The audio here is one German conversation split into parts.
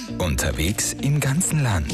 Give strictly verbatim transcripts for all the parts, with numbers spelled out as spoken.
Unterwegs im ganzen Land.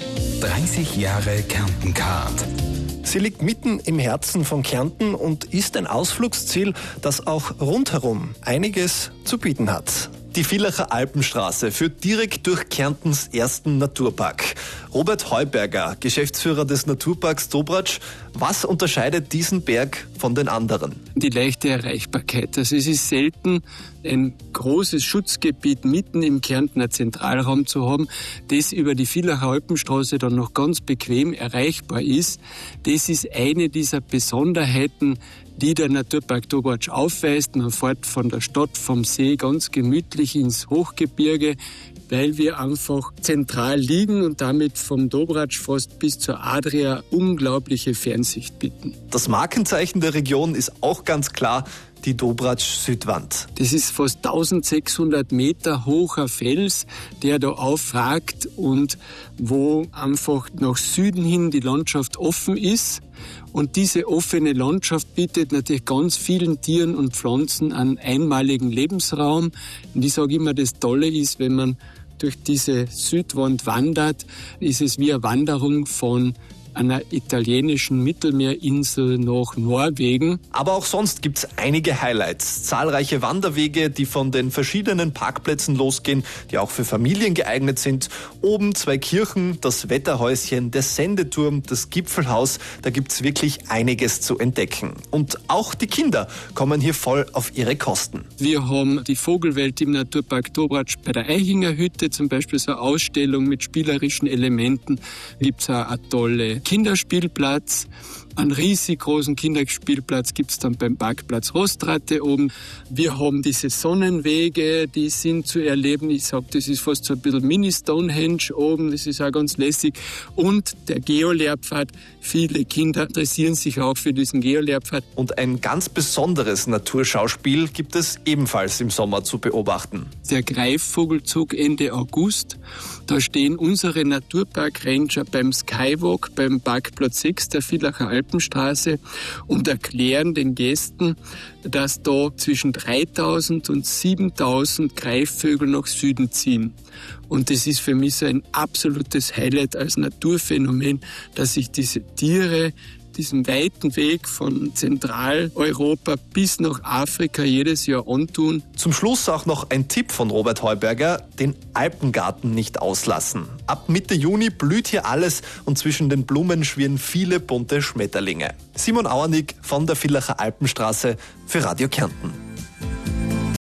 dreißig Jahre Kärnten-Card. Sie liegt mitten im Herzen von Kärnten und ist ein Ausflugsziel, das auch rundherum einiges zu bieten hat. Die Villacher Alpenstraße führt direkt durch Kärntens ersten Naturpark. Robert Heuberger, Geschäftsführer des Naturparks Dobratsch, was unterscheidet diesen Berg von den anderen? Die leichte Erreichbarkeit. Also es ist selten, ein großes Schutzgebiet mitten im Kärntner Zentralraum zu haben, das über die Villacher Alpenstraße dann noch ganz bequem erreichbar ist. Das ist eine dieser Besonderheiten, die der Naturpark Dobratsch aufweist. Man fährt von der Stadt, vom See ganz gemütlich ins Hochgebirge, weil wir einfach zentral liegen und damit vom Dobratsch fast bis zur Adria unglaubliche Fernsicht bieten. Das Markenzeichen der Region ist auch ganz klar die Dobratsch-Südwand. Das ist fast eintausendsechshundert Meter hoher Fels, der da aufragt und wo einfach nach Süden hin die Landschaft offen ist. Und diese offene Landschaft bietet natürlich ganz vielen Tieren und Pflanzen einen einmaligen Lebensraum. Und ich sage immer, das Tolle ist, wenn man durch diese Südwand wandert, ist es wie eine Wanderung von einer italienischen Mittelmeerinsel nach Norwegen. Aber auch sonst gibt's einige Highlights. Zahlreiche Wanderwege, die von den verschiedenen Parkplätzen losgehen, die auch für Familien geeignet sind. Oben zwei Kirchen, das Wetterhäuschen, der Sendeturm, das Gipfelhaus. Da gibt's wirklich einiges zu entdecken. Und auch die Kinder kommen hier voll auf ihre Kosten. Wir haben die Vogelwelt im Naturpark Dobratsch bei der Eichinger Hütte, zum Beispiel so eine Ausstellung mit spielerischen Elementen. Gibt's auch eine tolle Kinderspielplatz. Einen riesig großen Kinderspielplatz gibt es dann beim Parkplatz Rostratte oben. Wir haben diese Sonnenwege, die sind zu erleben. Ich sage, das ist fast so ein bisschen Mini-Stonehenge oben, das ist auch ganz lässig. Und der Geolehrpfad, viele Kinder interessieren sich auch für diesen Geolehrpfad. Und ein ganz besonderes Naturschauspiel gibt es ebenfalls im Sommer zu beobachten. Der Greifvogelzug Ende August. Da stehen unsere Naturpark-Ranger beim Skywalk, beim Parkplatz sechs der Villacher Alpenstraße und erklären den Gästen, dass da zwischen dreitausend und siebentausend Greifvögel nach Süden ziehen. Und das ist für mich so ein absolutes Highlight als Naturphänomen, dass sich diese Tiere diesen weiten Weg von Zentraleuropa bis nach Afrika jedes Jahr antun. Zum Schluss auch noch ein Tipp von Robert Heuberger, den Alpengarten nicht auslassen. Ab Mitte Juni blüht hier alles und zwischen den Blumen schwirren viele bunte Schmetterlinge. Simon Auernick von der Villacher Alpenstraße für Radio Kärnten.